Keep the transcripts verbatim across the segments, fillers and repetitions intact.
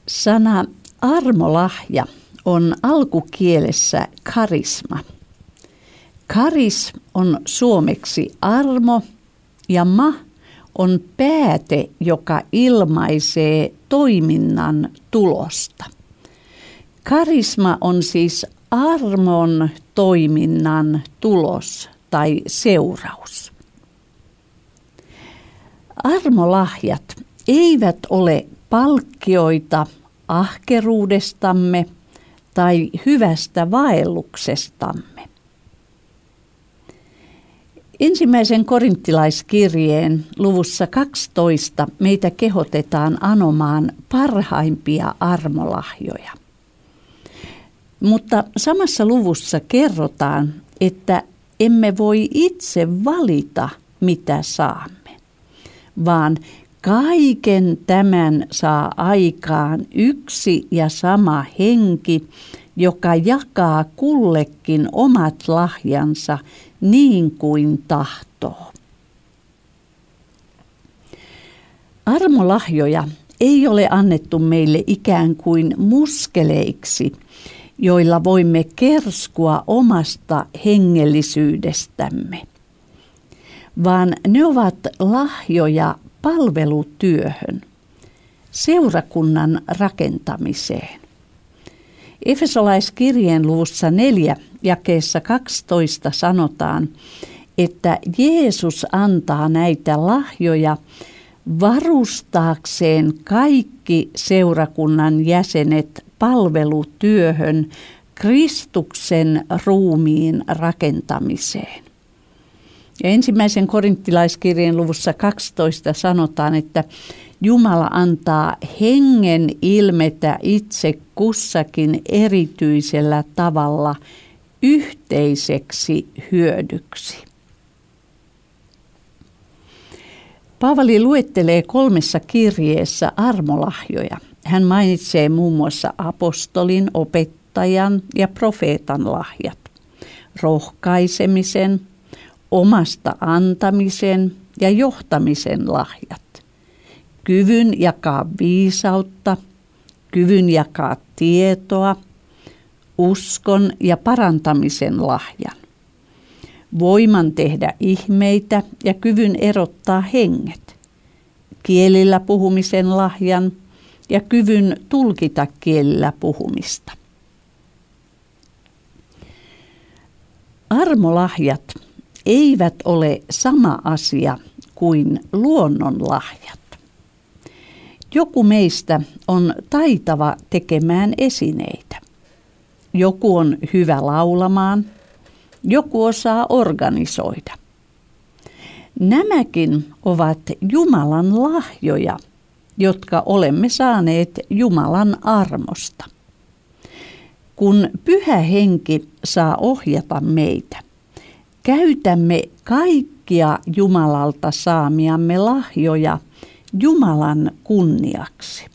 Sana armolahja on alkukielessä karisma. Karis on suomeksi armo ja ma on pääte, joka ilmaisee toiminnan tulosta. Karisma on siis armon toiminnan tulos tai seuraus. Armolahjat eivät ole palkkioita ahkeruudestamme tai hyvästä vaelluksestamme. Ensimmäisen korinttilaiskirjeen luvussa kaksitoista meitä kehotetaan anomaan parhaimpia armolahjoja. Mutta samassa luvussa kerrotaan, että emme voi itse valita, mitä saamme, vaan kaiken tämän saa aikaan yksi ja sama henki, joka jakaa kullekin omat lahjansa niin kuin tahtoo. Armolahjoja ei ole annettu meille ikään kuin muskeleiksi, joilla voimme kerskua omasta hengellisyydestämme, vaan ne ovat lahjoja palvelutyöhön, seurakunnan rakentamiseen. Efesolaiskirjeen luvussa neljä jakeessa kaksitoista sanotaan, että Jeesus antaa näitä lahjoja varustaakseen kaikki seurakunnan jäsenet palvelutyöhön Kristuksen ruumiin rakentamiseen. Ja ensimmäisen korinttilaiskirjeen luvussa kaksitoista sanotaan, että Jumala antaa hengen ilmetä itse kussakin erityisellä tavalla yhteiseksi hyödyksi. Paavali luettelee kolmessa kirjeessä armolahjoja. Hän mainitsee muun muassa apostolin, opettajan ja profeetan lahjat, rohkaisemisen, omasta antamisen ja johtamisen lahjat, kyvyn jakaa viisautta, kyvyn jakaa tietoa, uskon ja parantamisen lahjan, voiman tehdä ihmeitä ja kyvyn erottaa henget, kielillä puhumisen lahjan ja kyvyn tulkita kielillä puhumista. Armolahjat eivät ole sama asia kuin luonnonlahjat. Joku meistä on taitava tekemään esineitä. Joku on hyvä laulamaan, joku osaa organisoida. Nämäkin ovat Jumalan lahjoja, jotka olemme saaneet Jumalan armosta. Kun Pyhä Henki saa ohjata meitä, käytämme kaikkia Jumalalta saamiamme lahjoja Jumalan kunniaksi.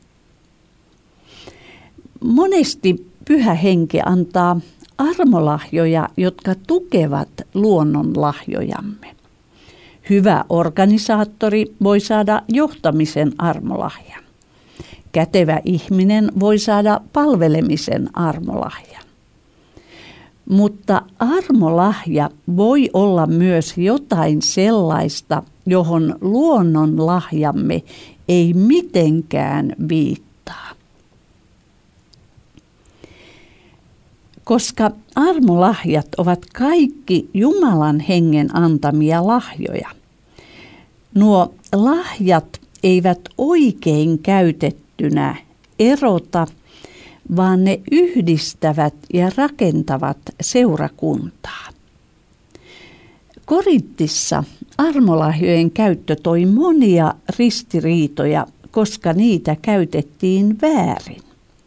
Monesti Pyhä Henki antaa armolahjoja, jotka tukevat luonnonlahjojamme. Hyvä organisaattori voi saada johtamisen armolahjan. Kätevä ihminen voi saada palvelemisen armolahjan. Mutta armolahja voi olla myös jotain sellaista, johon luonnonlahjamme ei mitenkään viittaa. Koska armolahjat ovat kaikki Jumalan hengen antamia lahjoja, nuo lahjat eivät oikein käytettynä erota, vaan ne yhdistävät ja rakentavat seurakuntaa. Korintissa armolahjojen käyttö toi monia ristiriitoja, koska niitä käytettiin väärin.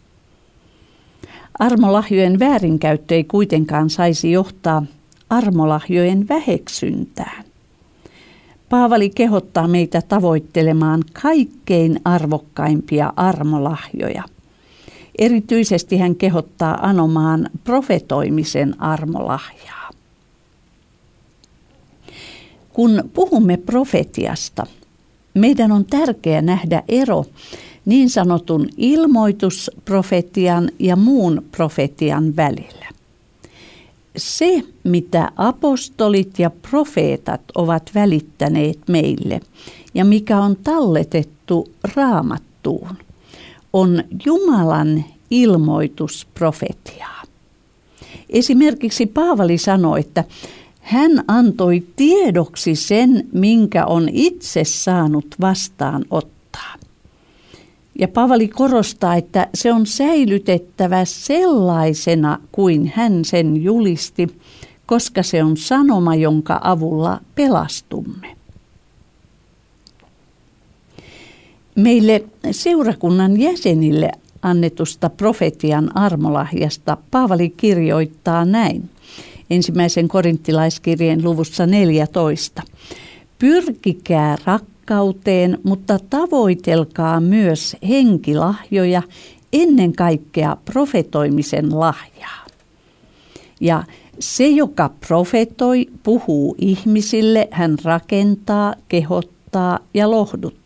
Armolahjojen väärinkäyttö ei kuitenkaan saisi johtaa armolahjojen väheksyntään. Paavali kehottaa meitä tavoittelemaan kaikkein arvokkaimpia armolahjoja. Erityisesti hän kehottaa anomaan profetoimisen armolahjaa. Kun puhumme profetiasta, meidän on tärkeää nähdä ero niin sanotun ilmoitusprofetian ja muun profetian välillä. Se, mitä apostolit ja profeetat ovat välittäneet meille ja mikä on talletettu Raamattuun, on Jumalan ilmoitusprofetiaa. Esimerkiksi Paavali sanoi, että hän antoi tiedoksi sen, minkä on itse saanut vastaanottaa. Ja Paavali korostaa, että se on säilytettävä sellaisena kuin hän sen julisti, koska se on sanoma, jonka avulla pelastumme. Meille seurakunnan jäsenille annetusta profetian armolahjasta Paavali kirjoittaa näin. Ensimmäisen korinttilaiskirjeen luvussa neljätoista. Pyrkikää rakkauteen, mutta tavoitelkaa myös henkilahjoja, ennen kaikkea profetoimisen lahjaa. Ja se, joka profetoi, puhuu ihmisille, hän rakentaa, kehottaa ja lohduttaa.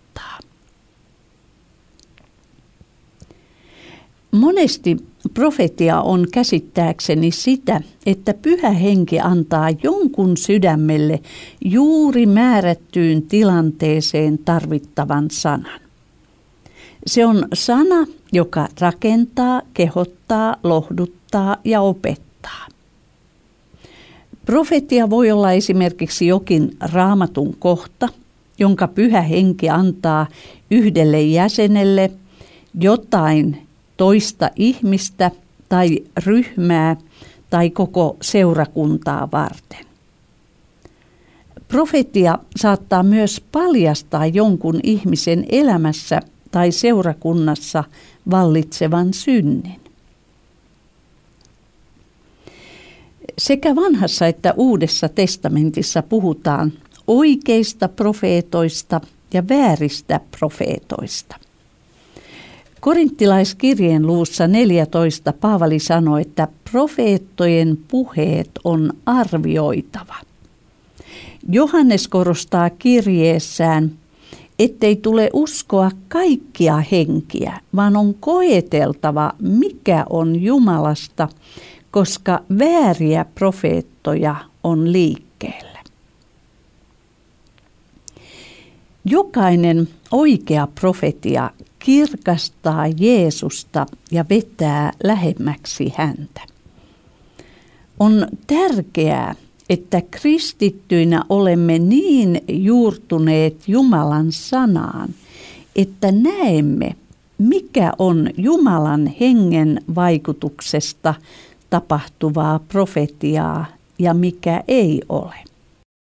Monesti profetia on käsittääkseni sitä, että Pyhä Henki antaa jonkun sydämelle juuri määrättyyn tilanteeseen tarvittavan sanan. Se on sana, joka rakentaa, kehottaa, lohduttaa ja opettaa. Profetia voi olla esimerkiksi jokin Raamatun kohta, jonka Pyhä Henki antaa yhdelle jäsenelle jotain toista ihmistä tai ryhmää tai koko seurakuntaa varten. Profetia saattaa myös paljastaa jonkun ihmisen elämässä tai seurakunnassa vallitsevan synnin. Sekä vanhassa että uudessa testamentissa puhutaan oikeista profeetoista ja vääristä profeetoista. Korinttilaiskirjeen luvussa neljätoista Paavali sanoi, että profeettojen puheet on arvioitava. Johannes korostaa kirjeessään, ettei tule uskoa kaikkia henkiä, vaan on koeteltava, mikä on Jumalasta, koska vääriä profeettoja on liikkeellä. Jokainen oikea profetia kirkastaa Jeesusta ja vetää lähemmäksi häntä. On tärkeää, että kristittyinä olemme niin juurtuneet Jumalan sanaan, että näemme, mikä on Jumalan hengen vaikutuksesta tapahtuvaa profetiaa ja mikä ei ole.